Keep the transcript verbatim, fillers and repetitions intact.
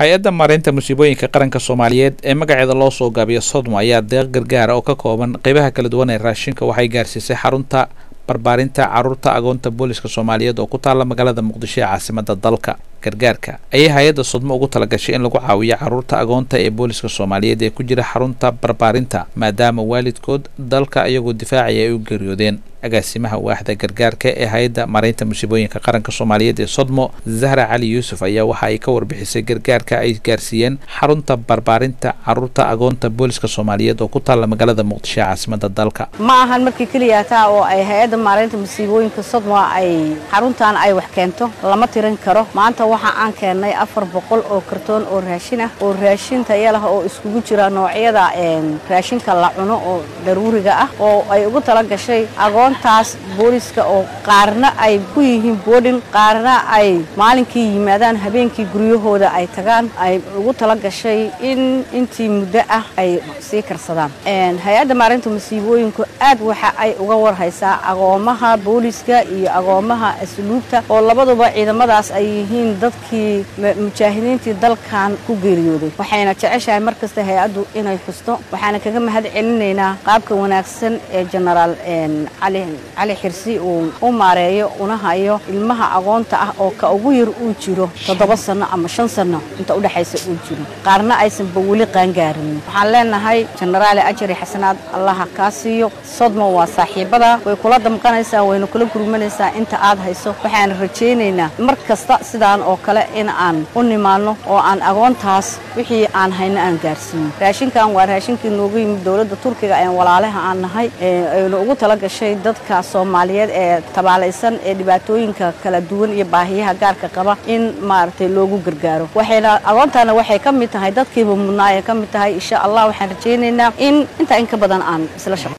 hay-adda maareynta musiibooyinka qaranka Soomaaliyeed ee magaceeda loo soo gaabiyo Sodmo ayaa deeq gargaar oo ka kooban qaybaha kala duwan ee raashinka waxay gaarsiisay xarunta barbaarinta carruurta agoonta booliska Soomaaliyeed oo ku taala magaalada Muqdisho ee caasimadda dalka. gargaarka ayay hay-adda Sodmo ugu talagashay in lagu caawiyo carruurta agoonta ee booliska Soomaaliyeed ee ku jira xarunta barbaarinta maadaama waalidkood dalka iyagoo difaacaya ay u geeriyoodeen. agaasimaha waaxda gargaarka ee hay-adda maareynta musiibooyinka qaranka Soomaaliyeed ee Sodmo Zahra Cali Yuusuf ayaa waxa ay ka warbixisay gargaarka ay gaarsiiyeen xarunta barbaarinta carruurta agoonta booliska Soomaaliyeed oo ku taala magaalada Muqdisho ee caasimadda dalka. ma ahan markii kaliya taa oo ay hay-adda maareynta musiibooyinka Sodmo ay xaruntan ay wax keento lama tirin karo. maanta waxa aan keenay afar boqol oo kartoon oo raashin ah oo raashin tayo leh oo iskugu jira noocyada een raashinka la cuno oo daruuriga ah oo ay ugu tala gashay agoontaas booliska oo qaarna ay ku yihiin boarding qaarna ay maalinkii yimaadaan habeenkii guryahooda ay tagaan ay ugu tala gashay in intii muddo ah ay sii karsadaan. een hay-adda maareynta musiibooyinka aad waxa ay uga warhaysaa agoomaha booliska iyo agoomaha asluubta oo labaduba ciidamadaas ay yihiin dadkii mujaahidiintii dalkan ku geeriyooday. waxayna jeceshahay markasta hay-addu inay xusto waxaana kaga mahad celinaynaa qaabka wanaagsan ee generaal een cali cali xirsi uu u maareeyo una hayo ilmaha agoonta ah oo ka ugu yar uu jiro toddoba sano ama shan sano inta u dhaxaysa uu jiro qaarna aysan wali qaan gaarin. waxaan leenahay generaal ajri xasanaad allah ka siiyo. Sodmo waa saaxiibada way kula damqanaysaa wayna kula gurmanaysaa inta aad hayso. waxaan rajaynaynaa markasta sidaan oo kale in aan u nimaano oo aan agoontaas wixii aan hayna aan gaarsiino. raashinkan waa raashinkii noogu yimid dawladda Turkiga ee walaalaha aan nahay ee ugu tala gashay dadka Soomaaliyeed ee tabaalaysan ee dhibaatooyinka kala duwan iyo baahiyaha gaarka qaba in maartay loogu gargaaro. waxayna agoontaana waxay ka mid tahay dadkii mudnaaya ka mid tahay insha Allah. waxaan rajaynaynaa in inta in ka badan aan isla shaqo